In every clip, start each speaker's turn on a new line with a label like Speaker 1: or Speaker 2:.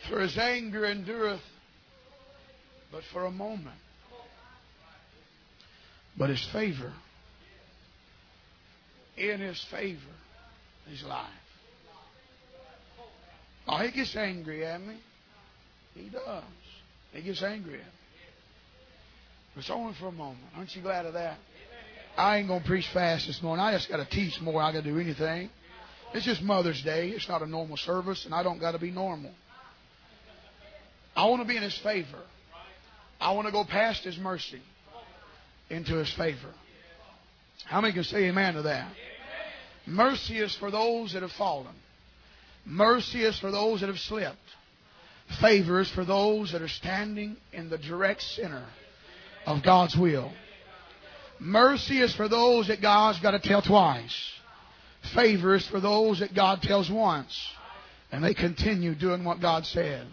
Speaker 1: For His anger endureth but for a moment, but His favor, in His favor, is life. Oh, He gets angry at me. He does. He gets angry at me. But it's only for a moment. Aren't you glad of that? I ain't going to preach fast this morning. I just got to teach more. I got to do anything. It's just Mother's Day. It's not a normal service, and I don't got to be normal. I want to be in His favor. I want to go past His mercy into His favor. How many can say amen to that? Mercy is for those that have fallen. Mercy is for those that have slipped. Favor is for those that are standing in the direct center of God's will. Mercy is for those that God's got to tell twice. Favor is for those that God tells once, and they continue doing what God says.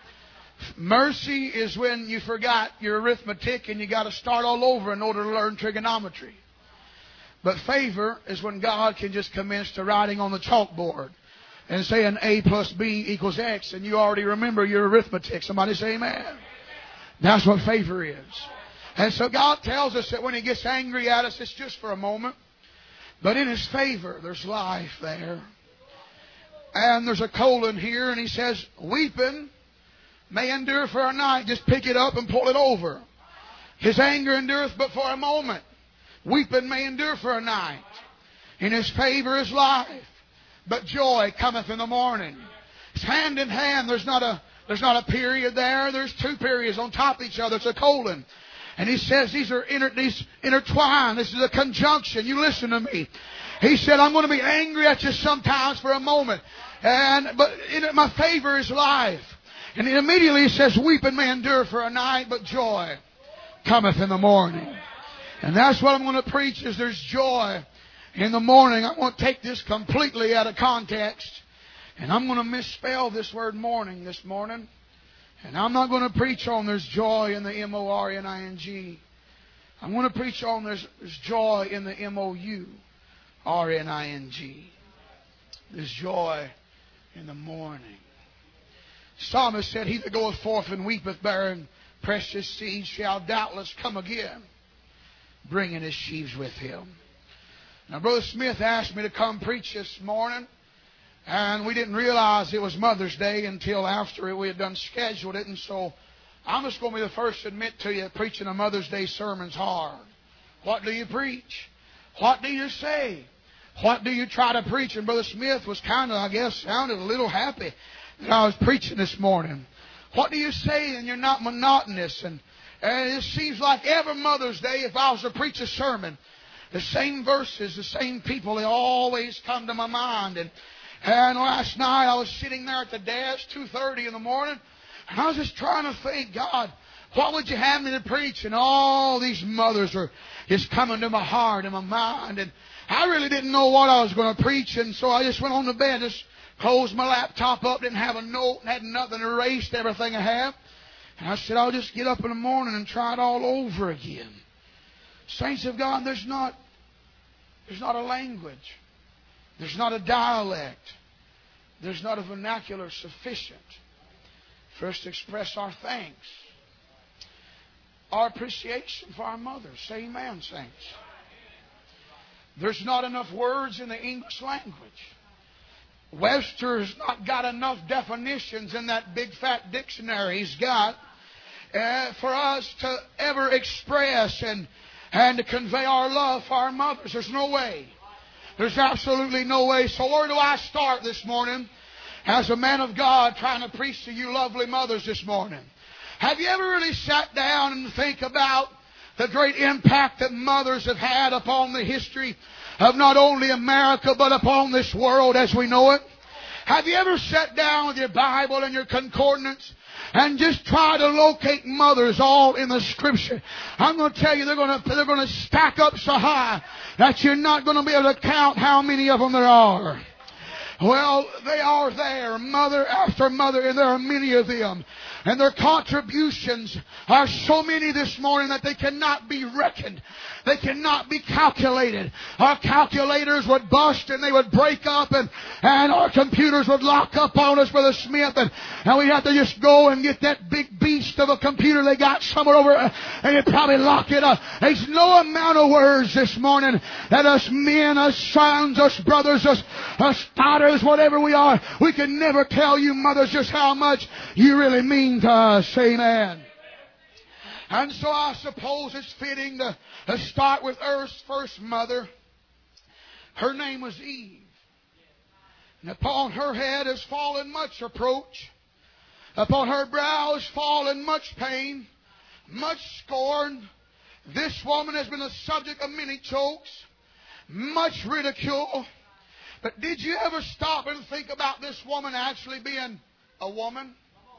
Speaker 1: Mercy is when you forgot your arithmetic and you got to start all over in order to learn trigonometry. But favor is when God can just commence to writing on the chalkboard and saying A plus B equals X, and you already remember your arithmetic. Somebody say amen. That's what favor is. And so God tells us that when He gets angry at us, it's just for a moment. But in His favor, there's life there. And there's a colon here, and He says, weeping may endure for a night. Just pick it up and pull it over. His anger endureth but for a moment. Weeping may endure for a night. In His favor is life, but joy cometh in the morning. It's hand in hand. There's not a period there. There's two periods on top of each other. It's a colon. And He says these are intertwined. This is a conjunction. You listen to me. He said, I'm going to be angry at you sometimes for a moment. But in my favor is life. And immediately He says, weeping may endure for a night, but joy cometh in the morning. And that's what I'm going to preach, is there's joy in the morning. I want to take this completely out of context. And I'm going to misspell this word morning this morning. And I'm not going to preach on there's joy in the M-O-R-N-I-N-G. I'm going to preach on there's joy in the M-O-U-R-N-I-N-G. There's joy in the morning. Psalmist said, he that goeth forth and weepeth bearing precious seed shall doubtless come again, bringing his sheaves with him. Now, Brother Smith asked me to come preach this morning, and we didn't realize it was Mother's Day until after we had done scheduled it. And so I'm just going to be the first to admit to you that preaching a Mother's Day sermon's hard. What do you preach? What do you say? What do you try to preach? And Brother Smith was kind of, I guess, sounded a little happy that I was preaching this morning. What do you say and you're not monotonous? And it seems like every Mother's Day, if I was to preach a sermon, the same verses, the same people, they always come to my mind. And last night I was sitting there at the desk, 2:30 in the morning, and I was just trying to think, God, what would you have me to preach? And all these mothers are just coming to my heart and my mind. And I really didn't know what I was going to preach, and so I just went on to bed, just closed my laptop up, didn't have a note, had nothing, erased everything I have. And I said, I'll just get up in the morning and try it all over again. Saints of God, there's not a language. There's not a dialect. There's not a vernacular sufficient for us to express our thanks, our appreciation for our mothers. Say amen, saints. There's not enough words in the English language. Webster's not got enough definitions in that big fat dictionary he's got for us to ever express and to convey our love for our mothers. There's no way. There's absolutely no way. So where do I start this morning as a man of God trying to preach to you lovely mothers this morning? Have you ever really sat down and think about the great impact that mothers have had upon the history of not only America but upon this world as we know it? Have you ever sat down with your Bible and your concordance and just try to locate mothers all in the Scripture? I'm going to tell you, they're going to stack up so high that you're not going to be able to count how many of them there are. Well, they are there, mother after mother, and there are many of them. And their contributions are so many this morning that they cannot be reckoned. They cannot be calculated. Our calculators would bust and they would break up, and our computers would lock up on us, Brother Smith, and we have to just go and get that big beast of a computer they got somewhere over, and it'd probably lock it up. There's no amount of words this morning that us men, us sons, us brothers, us daughters, whatever we are, we can never tell you mothers just how much you really mean to us. Amen. And so I suppose it's fitting to start with Earth's first mother. Her name was Eve. And upon her head has fallen much reproach. Upon her brow has fallen much pain, much scorn. This woman has been the subject of many jokes, much ridicule. But did you ever stop and think about this woman actually being a woman?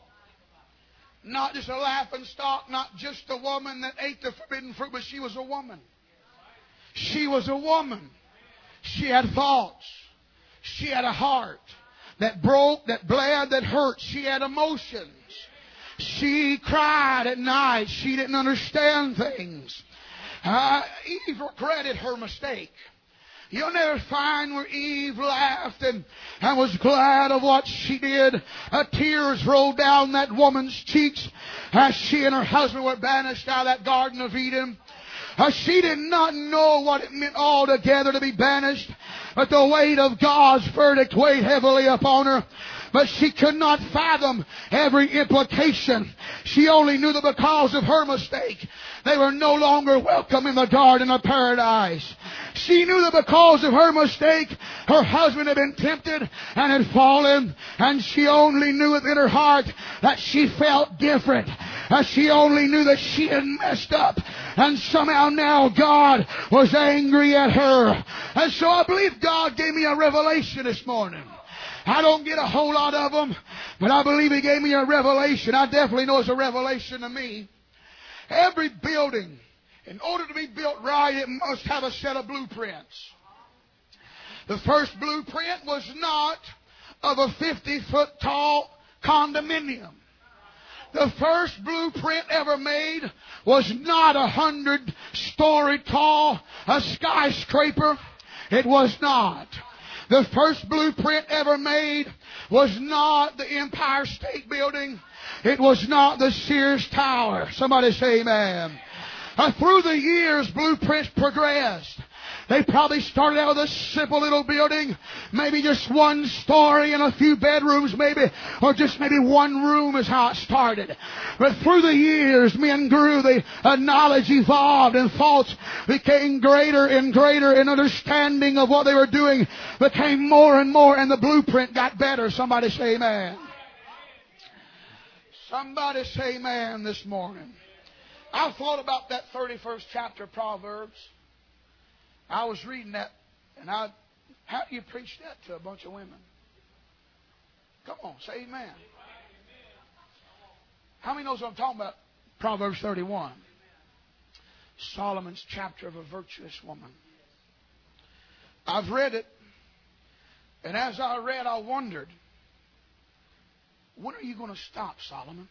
Speaker 1: Not just a laughing stock, not just a woman that ate the forbidden fruit, but she was a woman. She was a woman. She had thoughts. She had a heart that broke, that bled, that hurt. She had emotions. She cried at night. She didn't understand things. Eve regretted her mistake. You'll never find where Eve laughed and was glad of what she did. Tears rolled down that woman's cheeks as she and her husband were banished out of that Garden of Eden. She did not know what it meant altogether to be banished, but the weight of God's verdict weighed heavily upon her. But she could not fathom every implication. She only knew that because of her mistake, they were no longer welcome in the Garden of Paradise. She knew that because of her mistake, her husband had been tempted and had fallen. And she only knew within her heart that she felt different. She only knew that she had messed up. And somehow now God was angry at her. And so I believe God gave me a revelation this morning. I don't get a whole lot of them, but I believe He gave me a revelation. I definitely know it's a revelation to me. Every building, in order to be built right, it must have a set of blueprints. The first blueprint was not of a 50-foot tall condominium. The first blueprint ever made was not 100-story tall, a skyscraper. It was not. The first blueprint ever made was not the Empire State Building. It was not the Sears Tower. Somebody say amen. Through the years, blueprints progressed. They probably started out with a simple little building, maybe just one story and a few bedrooms maybe, or just maybe one room is how it started. But through the years, men grew, the knowledge evolved, and thoughts became greater and greater, and understanding of what they were doing became more and more, and the blueprint got better. Somebody say amen. Somebody say amen this morning. I thought about that 31st chapter of Proverbs. I was reading that, and how do you preach that to a bunch of women? Come on, say amen. How many knows what I'm talking about? Proverbs 31. Solomon's chapter of a virtuous woman. I've read it, and as I read, I wondered, when are you going to stop, Solomon?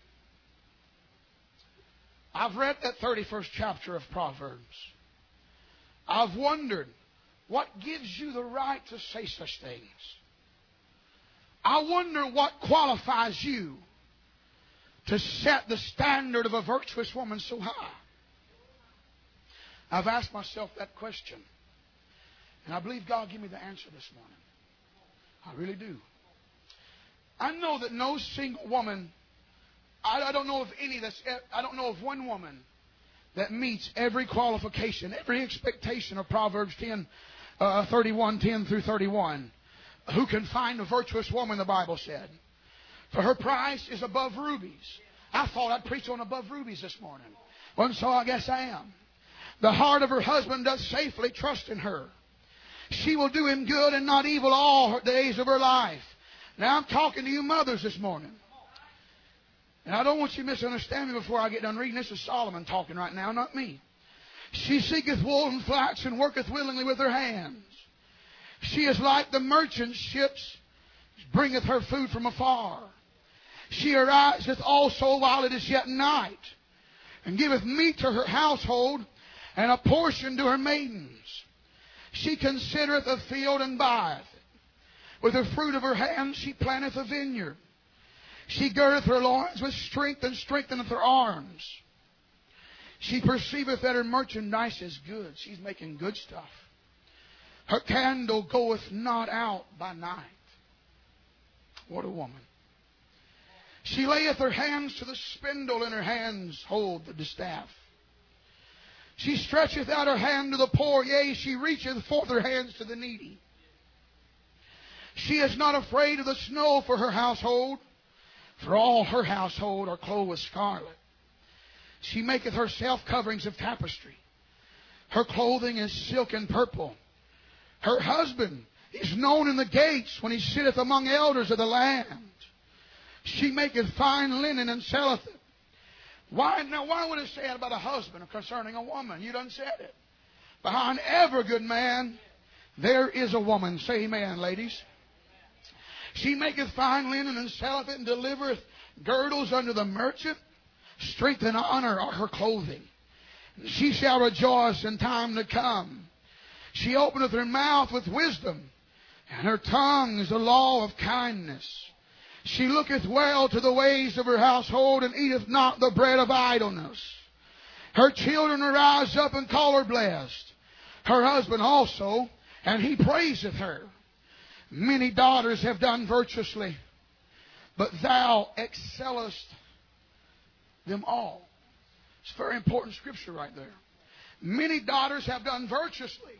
Speaker 1: I've read that 31st chapter of Proverbs. I've wondered, what gives you the right to say such things? I wonder what qualifies you to set the standard of a virtuous woman so high. I've asked myself that question, and I believe God gave me the answer this morning. I really do. I know that no single woman, I don't know of one woman that meets every qualification, every expectation of Proverbs 31, 10 through 31. Who can find a virtuous woman, the Bible said? For her price is above rubies. I thought I'd preach on above rubies this morning. Well, so I guess I am. The heart of her husband does safely trust in her. She will do him good and not evil all the days of her life. Now I'm talking to you mothers this morning. And I don't want you to misunderstand me before I get done reading. This is Solomon talking right now, not me. She seeketh wool and flax and worketh willingly with her hands. She is like the merchant ships, bringeth her food from afar. She ariseth also while it is yet night, and giveth meat to her household, and a portion to her maidens. She considereth a field and buyeth it. With the fruit of her hands she planteth a vineyard. She girdeth her loins with strength, and strengtheneth her arms. She perceiveth that her merchandise is good. She's making good stuff. Her candle goeth not out by night. What a woman. She layeth her hands to the spindle, and her hands hold the distaff. She stretcheth out her hand to the poor, yea, she reacheth forth her hands to the needy. She is not afraid of the snow for her household, for all her household are clothed with scarlet. She maketh herself coverings of tapestry. Her clothing is silk and purple. Her husband is known in the gates when he sitteth among elders of the land. She maketh fine linen and selleth it. Why would it say that about a husband concerning a woman? You done said it. Behind every good man, there is a woman. Say amen, ladies. She maketh fine linen and selleth it, and delivereth girdles unto the merchant. Strength and honor are her clothing. She shall rejoice in time to come. She openeth her mouth with wisdom, and her tongue is the law of kindness. She looketh well to the ways of her household, and eateth not the bread of idleness. Her children arise up and call her blessed. Her husband also, and he praiseth her. Many daughters have done virtuously, but thou excellest them all. It's a very important scripture right there. Many daughters have done virtuously.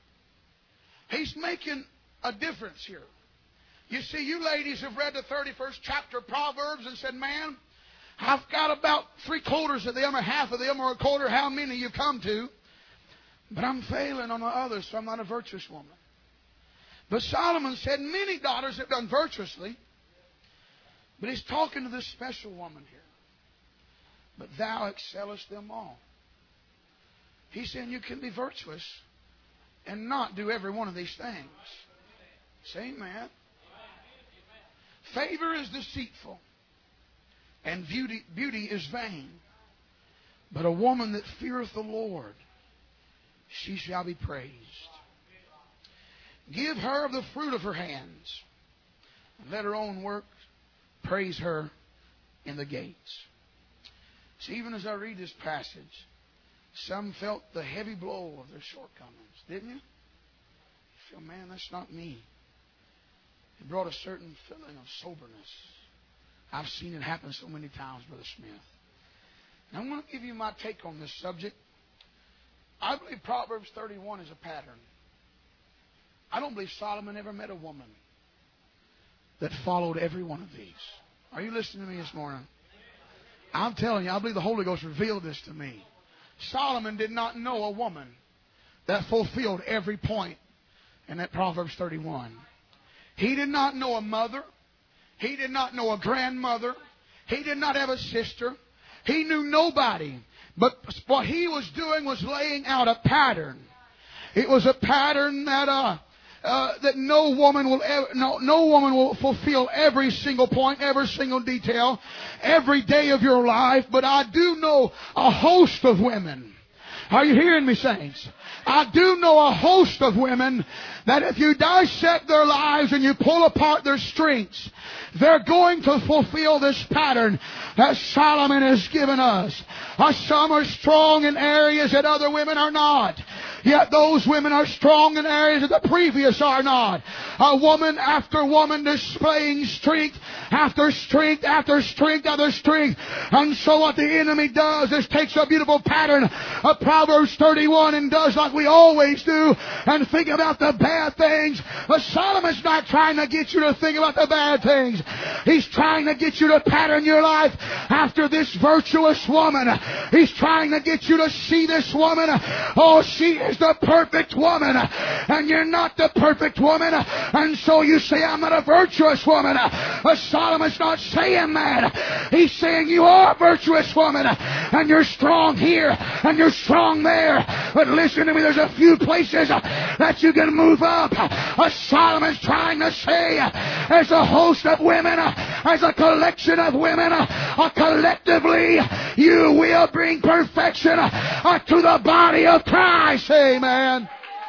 Speaker 1: He's making a difference here. You see, you ladies have read the 31st chapter of Proverbs and said, man, I've got about 3/4 of them, or half of them, or a quarter, how many you've come to. But I'm failing on the others, so I'm not a virtuous woman. But Solomon said, many daughters have done virtuously. But he's talking to this special woman here. But thou excellest them all. He's saying you can be virtuous and not do every one of these things. Say amen. Favor is deceitful, and beauty is vain. But a woman that feareth the Lord, she shall be praised. Give her of the fruit of her hands, and let her own work praise her in the gates. See, even as I read this passage, some felt the heavy blow of their shortcomings, didn't you? You feel, man, that's not me. It brought a certain feeling of soberness. I've seen it happen so many times, Brother Smith. And I'm going to give you my take on this subject. I believe Proverbs 31 is a pattern. I don't believe Solomon ever met a woman that followed every one of these. Are you listening to me this morning? I'm telling you, I believe the Holy Ghost revealed this to me. Solomon did not know a woman that fulfilled every point in that Proverbs 31. He did not know a mother. He did not know a grandmother. He did not have a sister. He knew nobody. But what he was doing was laying out a pattern. It was a pattern that no woman will fulfill every single point, every single detail, every day of your life. But I do know a host of women. Are you hearing me, saints? I do know a host of women that if you dissect their lives and you pull apart their strengths, they're going to fulfill this pattern that Solomon has given us. Some are strong in areas that other women are not. Yet those women are strong in areas that the previous are not. A woman after woman displaying strength after strength after strength after strength. And so what the enemy does is takes a beautiful pattern of Proverbs 31 and does like we always do and think about the bad things. But Solomon's not trying to get you to think about the bad things. He's trying to get you to pattern your life after this virtuous woman. He's trying to get you to see this woman. Oh, she as the perfect woman. And you're not the perfect woman. And so you say, I'm not a virtuous woman. But Solomon's not saying that. He's saying you are a virtuous woman. And you're strong here. And you're strong there. But listen to me, there's a few places that you can move up. Solomon's trying to say, as a host of women, as a collection of women, collectively, you will bring perfection to the body of Christ. Amen.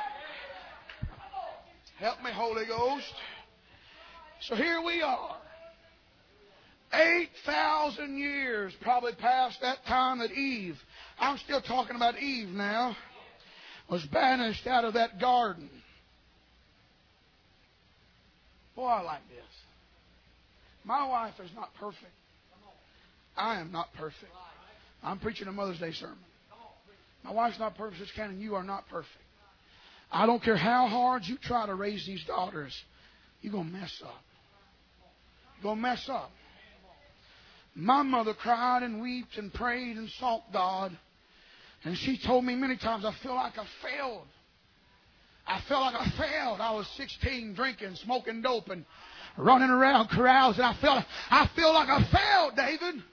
Speaker 1: Help me, Holy Ghost. So here we are. 8,000 years probably past that time that Eve, I'm still talking about Eve now, was banished out of that garden. Boy, I like this. My wife is not perfect. I am not perfect. I'm preaching a Mother's Day sermon. My wife's not perfect. Sister Cannon, you are not perfect. I don't care how hard you try to raise these daughters. You're going to mess up. You're going to mess up. My mother cried and wept and prayed and sought God. And she told me many times, I feel like I failed. I felt like I failed. I was 16, drinking, smoking dope, and running around corrals, and I feel like I failed, David.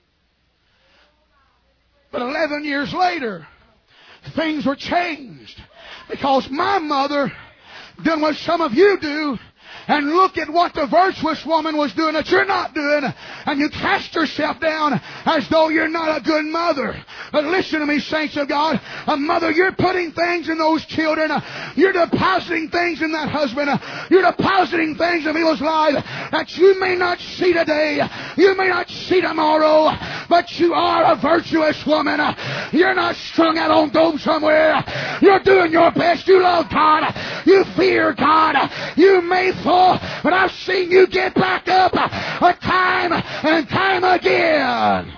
Speaker 1: But 11 years later, things were changed because my mother done what some of you do. And look at what the virtuous woman was doing that you're not doing. And you cast yourself down as though you're not a good mother. But listen to me, saints of God. A mother, you're putting things in those children. You're depositing things in that husband. You're depositing things in people's lives that you may not see today. You may not see tomorrow. But you are a virtuous woman. You're not strung out on dope somewhere. You're doing your best. You love God. You fear God. You may fall. But I've seen you get back up time and time again.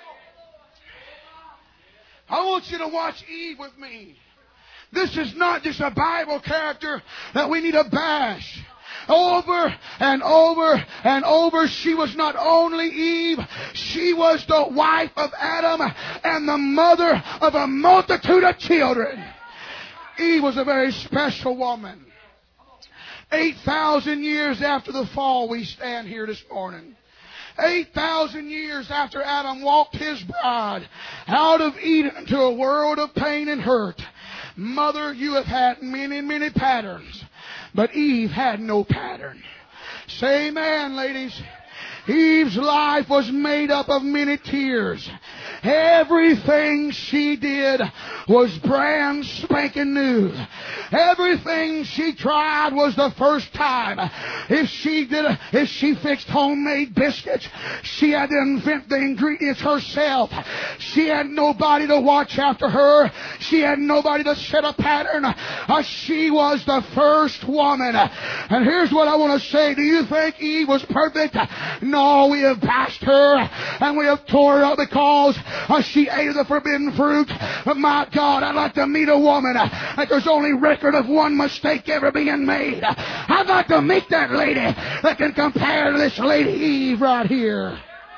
Speaker 1: I want you to watch Eve with me. This is not just a Bible character that we need to bash. Over and over and over, she was not only Eve, she was the wife of Adam and the mother of a multitude of children. Eve was a very special woman. 8,000 years after the fall, we stand here this morning. 8,000 years after Adam walked his bride out of Eden into a world of pain and hurt. Mother, you have had many, many patterns, but Eve had no pattern. Say amen, ladies. Eve's life was made up of many tears. Everything she did was brand spanking new. Everything she tried was the first time. If she fixed homemade biscuits, she had to invent the ingredients herself. She had nobody to watch after her. She had nobody to set a pattern. She was the first woman. And here's what I want to say. Do you think Eve was perfect? No, we have bashed her and we have tore her up because she ate of the forbidden fruit. But my God, I'd like to meet a woman that there's only record of one mistake ever being made. I'd like to meet that lady that can compare to this lady Eve right here.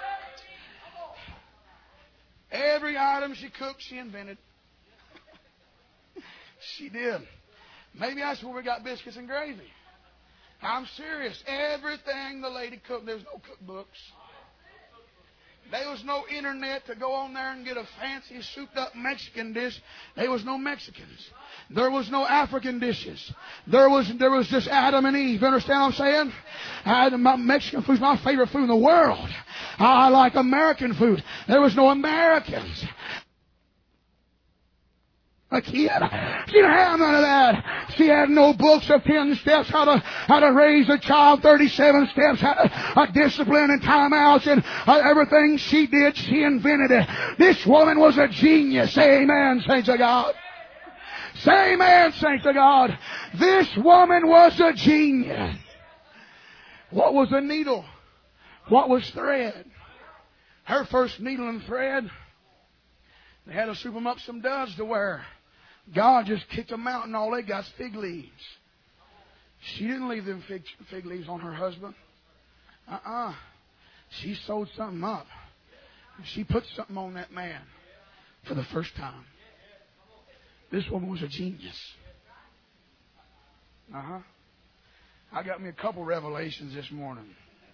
Speaker 1: Every item she cooked, she invented. She did. Maybe that's where we got biscuits and gravy. I'm serious. Everything the lady cooked, there was no cookbooks. There was no internet to go on there and get a fancy souped up Mexican dish. There was no Mexicans. There was no African dishes. There was just Adam and Eve. You understand what I'm saying? Mexican food's my favorite food in the world. I like American food. There was no Americans. A kid. She didn't have none of that. She had no books of 10 steps, how to raise a child, 37 steps, how to discipline and timeouts, and everything she did, she invented it. This woman was a genius. Say amen, saints of God. Say amen, saints of God. This woman was a genius. What was a needle? What was thread? Her first needle and thread, they had to soup them up some duds to wear. God just kicked them out and all they got is fig leaves. She didn't leave them fig leaves on her husband. She sewed something up. She put something on that man for the first time. This woman was a genius. I got me a couple revelations this morning.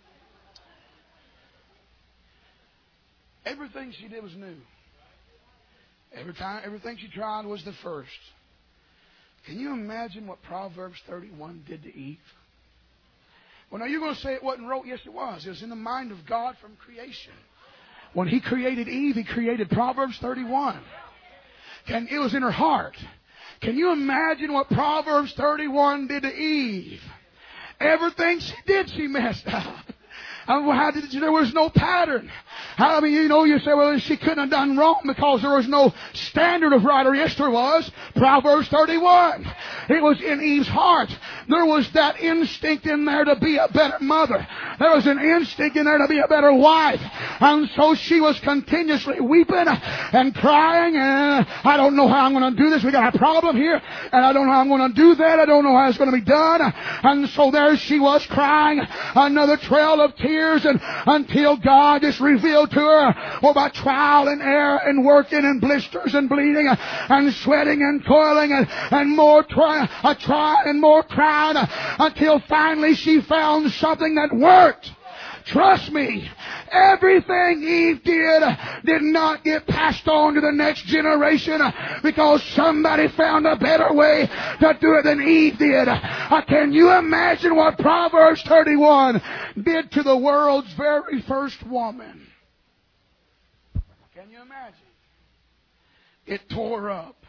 Speaker 1: Everything she did was new. Everything she tried was the first. Can you imagine what Proverbs 31 did to Eve? Well, now you're going to say it wasn't wrote. Yes, it was. It was in the mind of God from creation. When He created Eve, He created Proverbs 31. It was in her heart. Can you imagine what Proverbs 31 did to Eve? Everything she did, she messed up. There was no pattern. I mean, you say, well, she couldn't have done wrong because there was no standard of right. Or yes, there was. Proverbs 31. It was in Eve's heart. There was that instinct in there to be a better mother. There was an instinct in there to be a better wife. And so she was continuously weeping and crying. And I don't know how I'm going to do this. We got a problem here. And I don't know how I'm going to do that. I don't know how it's going to be done. And so there she was crying. Another trail of tears. And until God just revealed to her, by trial and error and working and blisters and bleeding and sweating and toiling and more trying and more crying until finally she found something that worked. Trust me, everything Eve did not get passed on to the next generation because somebody found a better way to do it than Eve did. Can you imagine what Proverbs 31 did to the world's very first woman? Can you imagine? It tore her up.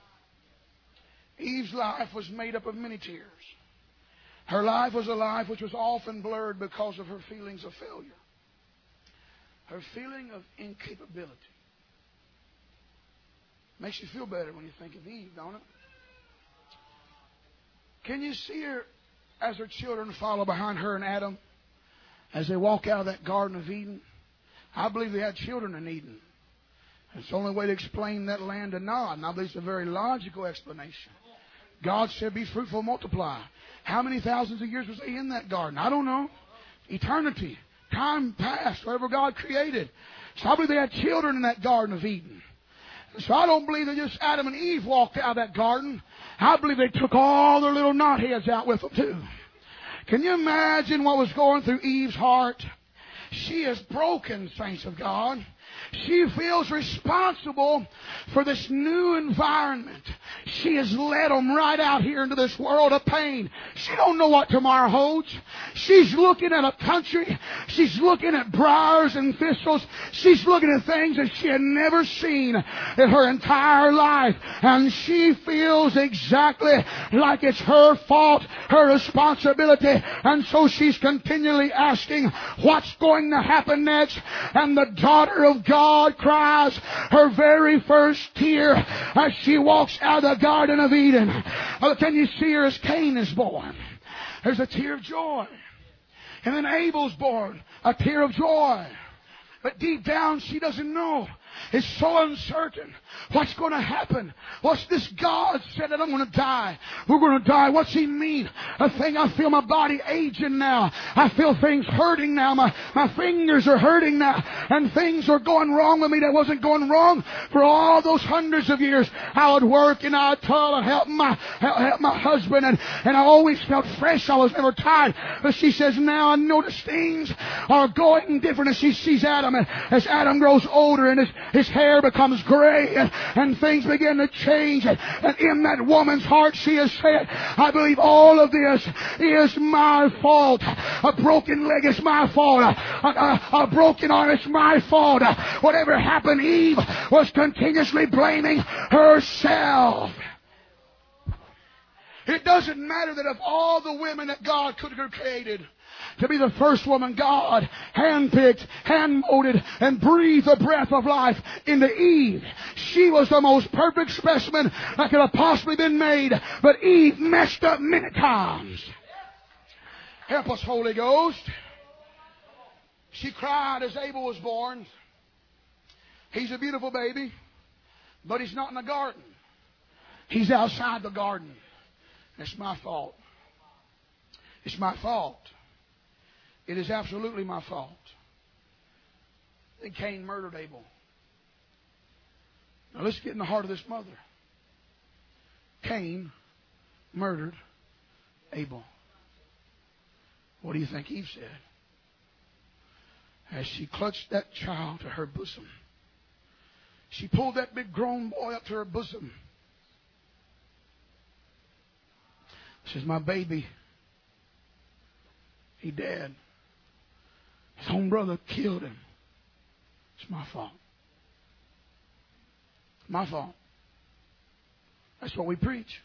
Speaker 1: Eve's life was made up of many tears. Her life was a life which was often blurred because of her feelings of failure. Her feeling of incapability. Makes you feel better when you think of Eve, don't it? Can you see her as her children follow behind her and Adam as they walk out of that Garden of Eden? I believe they had children in Eden. It's the only way to explain that land to Nod. And I believe it's a very logical explanation. God said, be fruitful, multiply. How many thousands of years was they in that garden? I don't know. Eternity. Time past, whatever God created. So I believe they had children in that Garden of Eden. So I don't believe that just Adam and Eve walked out of that garden. I believe they took all their little knotheads out with them too. Can you imagine what was going through Eve's heart? She is broken, saints of God. She feels responsible for this new environment. She has led them right out here into this world of pain. She don't know what tomorrow holds. She's looking at a country. She's looking at briars and thistles. She's looking at things that she had never seen in her entire life. And she feels exactly like it's her fault, her responsibility. And so she's continually asking, what's going to happen next? And the daughter of God cries her very first tear as she walks out of the Garden of Eden. Can you see her as Cain is born? There's a tear of joy. And then Abel's born, a tear of joy. But deep down she doesn't know. It's so uncertain. What's going to happen? What's this God said that I'm going to die? We're going to die. What's He mean? I feel my body aging now. I feel things hurting now. My fingers are hurting now. And things are going wrong with me that wasn't going wrong for all those hundreds of years. I would work and I would toil and help my husband. And I always felt fresh. I was never tired. But she says, now I notice things are going different as she sees Adam. And as Adam grows older and his hair becomes gray and things begin to change. And in that woman's heart she has said, I believe all of this is my fault. A broken leg is my fault. A broken arm is my fault. Whatever happened, Eve was continuously blaming herself. It doesn't matter that of all the women that God could have created, to be the first woman God handpicked, hand-molded, and breathed the breath of life into Eve. She was the most perfect specimen that could have possibly been made. But Eve messed up many times. Help us, Holy Ghost. She cried as Abel was born. He's a beautiful baby, but he's not in the garden. He's outside the garden. It's my fault. It's my fault. It is absolutely my fault. Then Cain murdered Abel. Now let's get in the heart of this mother. Cain murdered Abel. What do you think Eve said? As she clutched that child to her bosom, she pulled that big grown boy up to her bosom. She says, my baby, he dead. His own brother killed him. It's my fault. My fault. That's what we preach.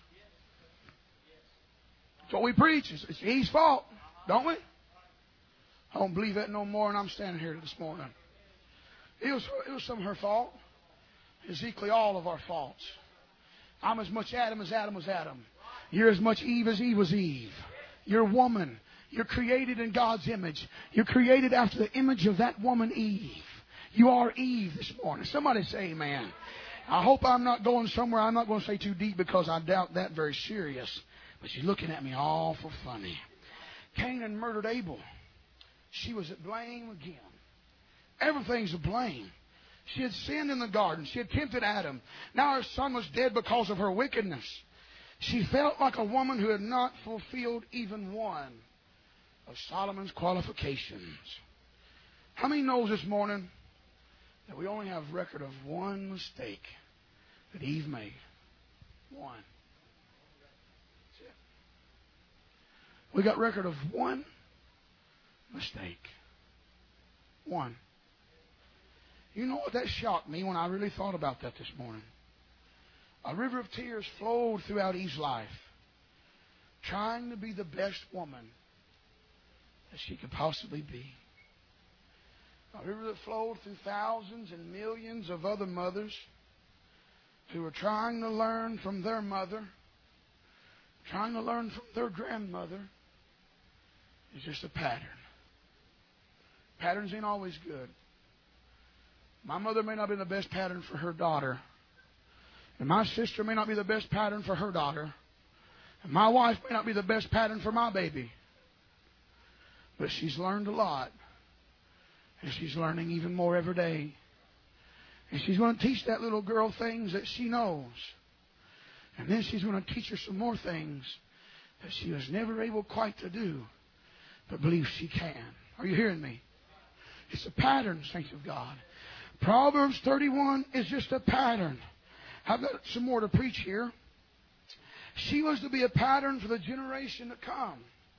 Speaker 1: That's what we preach. It's Eve's fault, don't we? I don't believe that no more, and I'm standing here this morning. It was some of her fault. It's equally all of our faults. I'm as much Adam as Adam was Adam. You're as much Eve as Eve was Eve. You're woman. You're created in God's image. You're created after the image of that woman Eve. You are Eve this morning. Somebody say amen. I hope I'm not going somewhere. I'm not going to say too deep because I doubt that very serious. But she's looking at me awful funny. Canaan murdered Abel. She was at blame again. Everything's a blame. She had sinned in the garden. She had tempted Adam. Now her son was dead because of her wickedness. She felt like a woman who had not fulfilled even one of Solomon's qualifications. How many knows this morning that we only have record of one mistake that Eve made? One. That's it. We got record of one mistake. One. You know what? That shocked me when I really thought about that this morning. A river of tears flowed throughout Eve's life, trying to be the best woman that she could possibly be. A river that flowed through thousands and millions of other mothers who were trying to learn from their mother, trying to learn from their grandmother. It's just a pattern. Patterns ain't always good. My mother may not be the best pattern for her daughter. And my sister may not be the best pattern for her daughter. And my wife may not be the best pattern for my baby. But she's learned a lot. And she's learning even more every day. And she's going to teach that little girl things that she knows. And then she's going to teach her some more things that she was never able quite to do, but believes she can. Are you hearing me? It's a pattern, saints of God. Proverbs 31 is just a pattern. I've got some more to preach here. She was to be a pattern for the generation to come.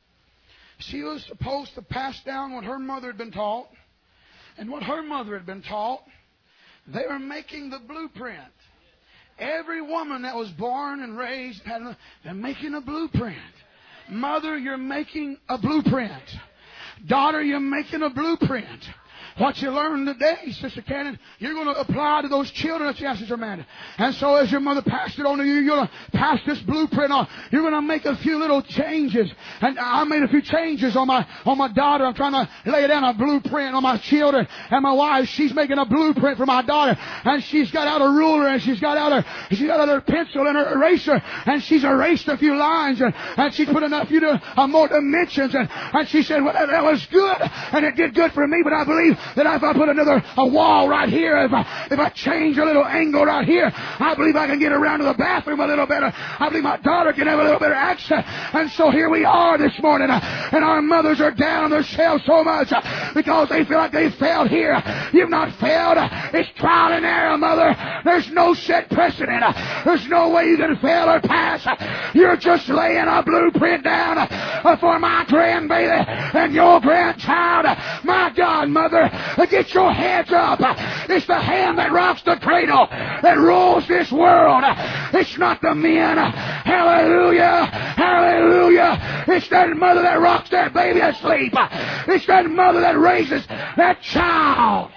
Speaker 1: She was supposed to pass down what her mother had been taught. And what her mother had been taught, they were making the blueprint. Every woman that was born and raised, they're making a blueprint. Mother, you're making a blueprint. Daughter, you're making a blueprint. What you learned today, Sister Cannon, you're going to apply to those children that you asked, Sister Amanda. And so as your mother passed it on to you, you're going to pass this blueprint on. You're going to make a few little changes. And I made a few changes on my daughter. I'm trying to lay down a blueprint on my children. And my wife, she's making a blueprint for my daughter. And she's got out a ruler and she's got out her pencil and her eraser. And she's erased a few lines and she's put in a few more dimensions. And she said, well, that was good. And it did good for me, but I believe that if I put a wall right here, if I change a little angle right here, I believe I can get around to the bathroom a little better. I believe my daughter can have a little better access. And so here we are this morning, and our mothers are down on themselves so much because they feel like they failed here. You've not failed. It's trial and error, mother. There's no set precedent. There's no way you can fail or pass. You're just laying a blueprint down for my grandbaby and your grandchild. My God, mother, get your heads up. It's the hand that rocks the cradle that rules this world. It's not the men. Hallelujah. Hallelujah. It's that mother that rocks that baby asleep. It's that mother that raises that child.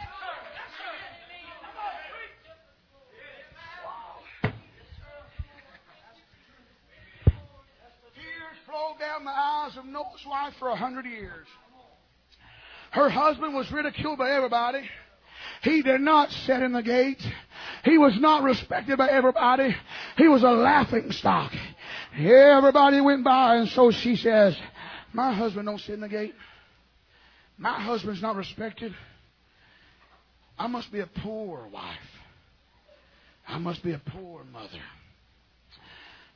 Speaker 1: Tears flowed down the eyes of Noah's wife for 100 years. Her husband was ridiculed by everybody. He did not sit in the gate. He was not respected by everybody. He was a laughing stock. Everybody went by, and so she says, my husband don't sit in the gate. My husband's not respected. I must be a poor wife. I must be a poor mother.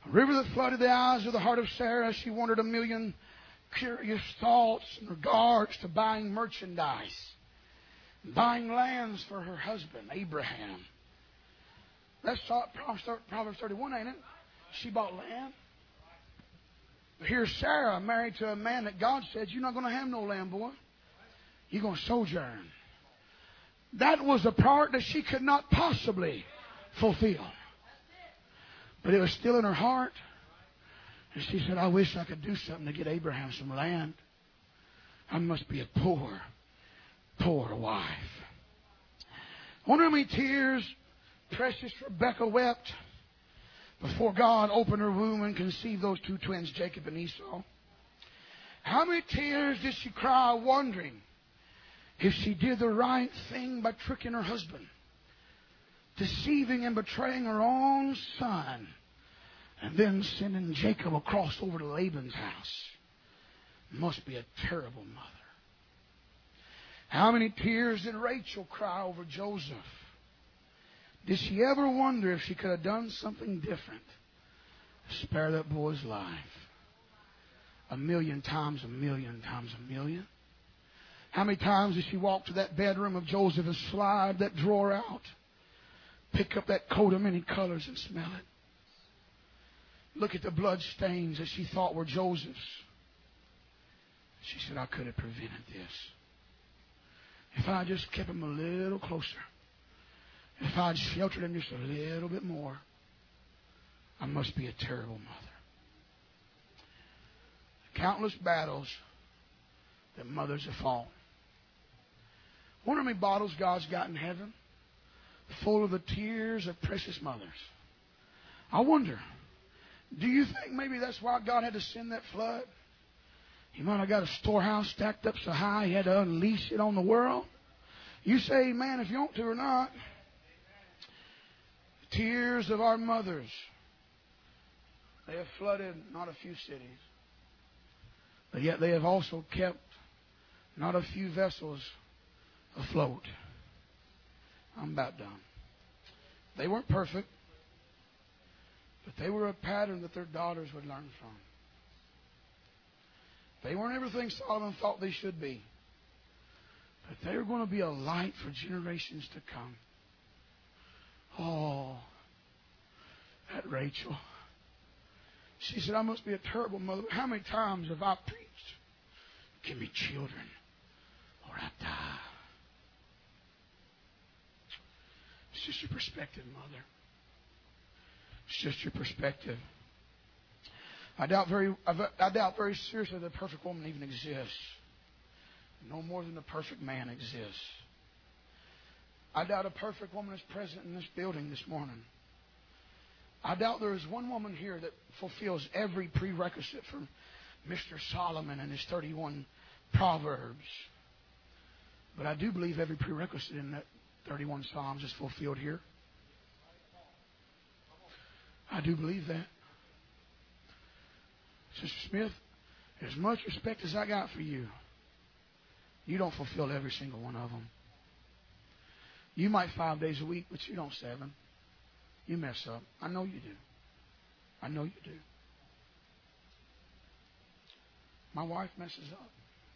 Speaker 1: A river that flooded the eyes of the heart of Sarah. She wondered a million curious thoughts in regards to buying merchandise, buying lands for her husband, Abraham. That's Proverbs 31, ain't it? She bought land. But here's Sarah married to a man that God said, you're not going to have no land, boy. You're going to sojourn. That was a part that she could not possibly fulfill. But it was still in her heart. And she said, I wish I could do something to get Abraham some land. I must be a poor, poor wife. I wonder how many tears precious Rebekah wept before God opened her womb and conceived those two twins, Jacob and Esau. How many tears did she cry wondering if she did the right thing by tricking her husband, deceiving and betraying her own son, and then sending Jacob across over to Laban's house? Must be a terrible mother. How many tears did Rachel cry over Joseph? Did she ever wonder if she could have done something different to spare that boy's life? 1,000,000 times, 1,000,000 times, 1,000,000. How many times did she walk to that bedroom of Joseph and slide that drawer out, pick up that coat of many colors and smell it? Look at the blood stains that she thought were Joseph's. She said, I could have prevented this. If I just kept him a little closer, if I'd sheltered him just a little bit more, I must be a terrible mother. Countless battles that mothers have fought. I wonder how many bottles God's got in heaven full of the tears of precious mothers. I wonder, do you think maybe that's why God had to send that flood? He might have got a storehouse stacked up so high he had to unleash it on the world. You say amen if you want to or not. The tears of our mothers, they have flooded not a few cities, but yet they have also kept not a few vessels afloat. I'm about done. They weren't perfect, but they were a pattern that their daughters would learn from. They weren't everything Solomon thought they should be, but they were going to be a light for generations to come. Oh, that Rachel. She said, I must be a terrible mother. How many times have I preached, give me children or I die? It's just your perspective, mother. It's just your perspective. I doubt very seriously that a perfect woman even exists. No more than a perfect man exists. I doubt a perfect woman is present in this building this morning. I doubt there is one woman here that fulfills every prerequisite for Mr. Solomon and his 31 Proverbs. But I do believe every prerequisite in that 31 Psalms is fulfilled here. I do believe that. Sister Smith, as much respect as I got for you, you don't fulfill every single one of them. You might 5 days a week, but you don't 7. You mess up. I know you do. I know you do. My wife messes up.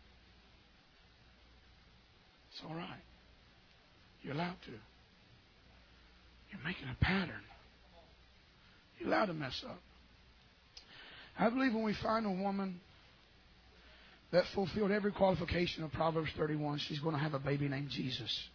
Speaker 1: It's all right. You're allowed to. You're making a pattern. You're allowed to mess up. I believe when we find a woman that fulfilled every qualification of Proverbs 31, she's going to have a baby named Jesus.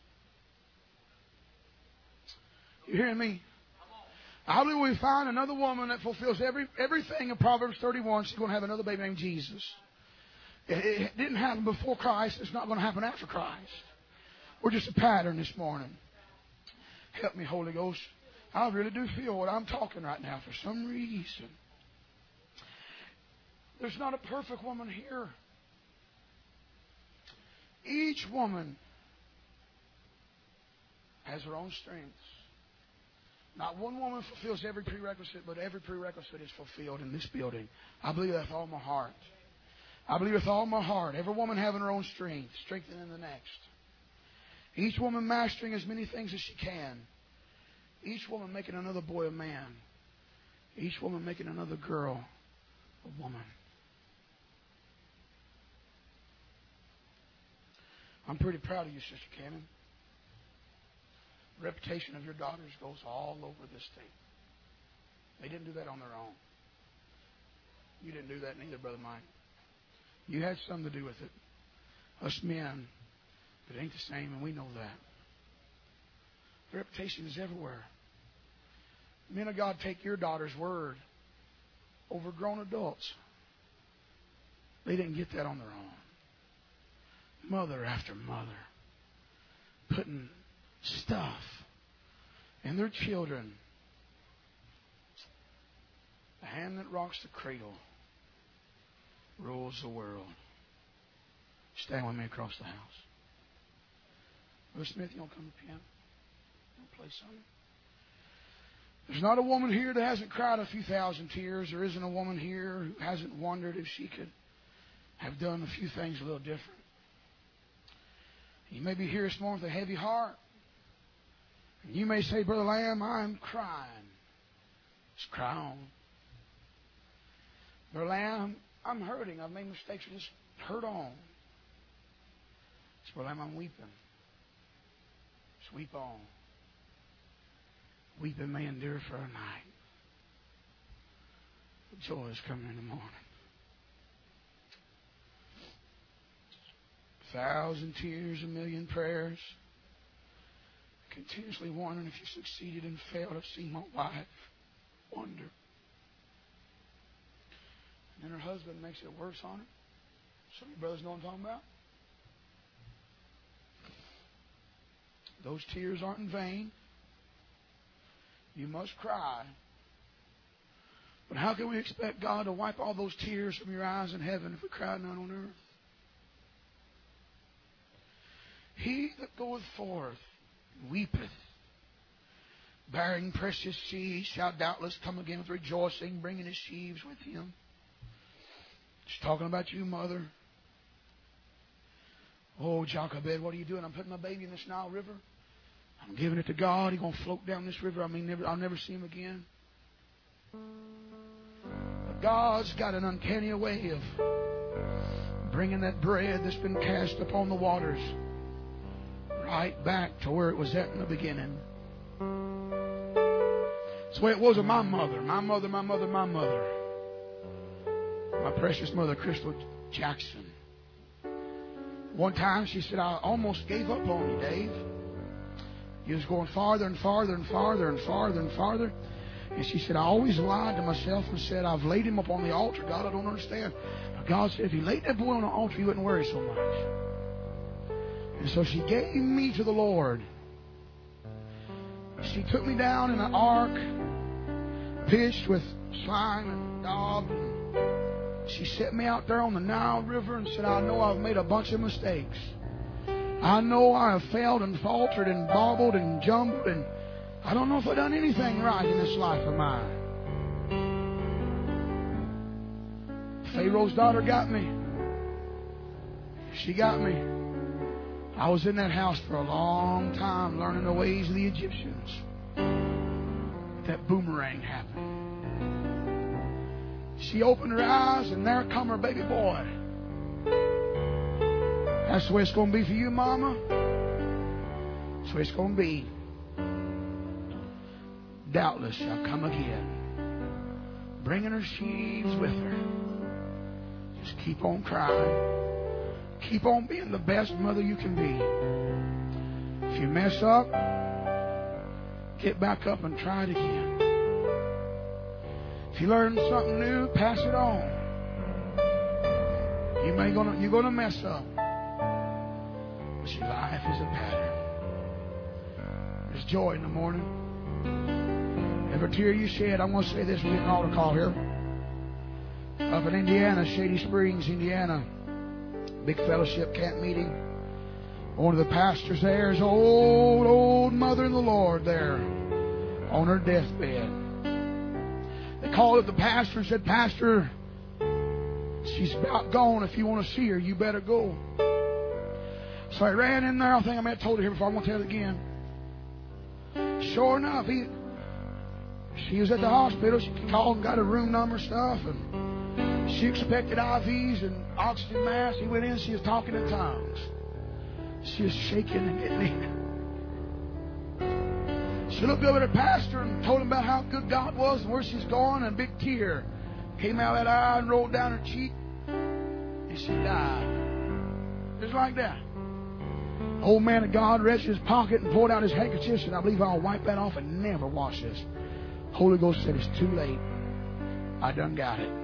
Speaker 1: You hearing me? I believe when we find another woman that fulfills everything in Proverbs 31, she's going to have another baby named Jesus. It didn't happen before Christ. It's not going to happen after Christ. We're just a pattern this morning. Help me, Holy Ghost. I really do feel what I'm talking right now for some reason. There's not a perfect woman here. Each woman has her own strengths. Not one woman fulfills every prerequisite, but every prerequisite is fulfilled in this building. I believe that with all my heart. I believe with all my heart. Every woman having her own strength, strengthening the next. Each woman mastering as many things as she can. Each woman making another boy a man. Each woman making another girl a woman. I'm pretty proud of you, Sister Cannon. The reputation of your daughters goes all over this state. They didn't do that on their own. You didn't do that neither, Brother Mike. You had something to do with it. Us men, but it ain't the same, and we know that. The reputation is everywhere. Men of God, take your daughter's word over grown adults. They didn't get that on their own. Mother after mother putting stuff in their children. The hand that rocks the cradle rules the world. Stand with me across the house. Brother Smith, you don't come to the piano? You don't play something? There's not a woman here that hasn't cried a few thousand tears. There isn't a woman here who hasn't wondered if she could have done a few things a little different. You may be here this morning with a heavy heart. And you may say, Brother Lamb, I'm crying. Just cry on. Brother Lamb, I'm hurting. I've made mistakes. Just hurt on. Brother Lamb, I'm weeping. Just weep on. Weeping may endure for a night, but joy is coming in the morning. 1,000 tears, 1,000,000 prayers. Continuously wondering if you succeeded and failed. I've seen my wife wonder. And then her husband makes it worse on her. Some of you brothers know what I'm talking about. Those tears aren't in vain. You must cry. But how can we expect God to wipe all those tears from your eyes in heaven if we cry none on earth? He that goeth forth weepeth, bearing precious seed, shall doubtless come again with rejoicing, bringing his sheaves with him. Just talking about you, mother. Oh, Jochebed, what are you doing? I'm putting my baby in this Nile River. I'm giving it to God. He's going to float down this river. I'll never see him again. But God's got an uncanny way of bringing that bread that's been cast upon the waters right back to where it was at in the beginning. That's the way it was with my mother. My precious mother, Crystal Jackson. One time she said, I almost gave up on you, Dave. You was going farther and farther and farther and farther and farther. And she said, I always lied to myself and said, I've laid him up on the altar. God, I don't understand. But God said, if you laid that boy on the altar, you wouldn't worry so much. And so she gave me to the Lord. She took me down in an ark, pitched with slime and daub. She set me out there on the Nile River and said, I know I've made a bunch of mistakes. I know I have failed and faltered and bobbled and jumbled, and I don't know if I've done anything right in this life of mine. Pharaoh's daughter got me. She got me. I was in that house for a long time learning the ways of the Egyptians. That boomerang happened. She opened her eyes, and there come her baby boy. That's the way it's going to be for you, Mama. That's the way it's going to be. Doubtless shall come again, bringing her sheaves with her. Just keep on crying. Keep on being the best mother you can be. If you mess up, get back up and try it again. If you learn something new, pass it on. You're gonna mess up. But your life is a pattern. There's joy in the morning. Every tear you shed, I want to say this, we get an altar call here. Up in Indiana, Shady Springs, Indiana. Big fellowship camp meeting. One of the pastors there is old mother in the Lord there on her deathbed. They called up the pastor and said, Pastor, she's about gone. If you want to see her, you better go. So I ran in there. I think I may have told her here before. I won't tell it again. Sure enough, She was at the hospital. She called and got her room number stuff, and she expected IVs and oxygen masks. He went in. She was talking in tongues. She was shaking and getting in. She looked over at her pastor and told him about how good God was and where she's going, and a big tear came out of that eye and rolled down her cheek, and she died. Just like that. The old man of God reached in his pocket and pulled out his handkerchief and said, I believe I'll wipe that off and never wash this. Holy Ghost said, it's too late. I done got it.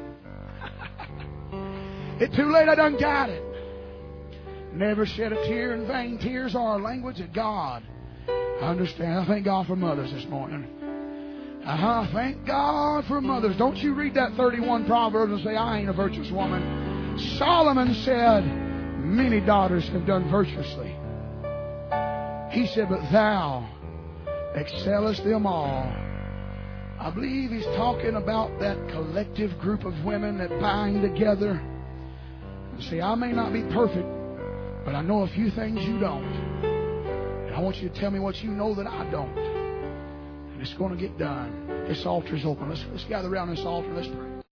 Speaker 1: It's too late. I done got it. Never shed a tear in vain. Tears are a language of God. I understand. I thank God for mothers this morning. Thank God for mothers. Don't you read that 31 Proverbs and say, I ain't a virtuous woman. Solomon said, many daughters have done virtuously. He said, but thou excellest them all. I believe he's talking about that collective group of women that bind together and say, I may not be perfect, but I know a few things you don't. And I want you to tell me what you know that I don't. And it's going to get done. This altar is open. Let's gather around this altar. Let's pray.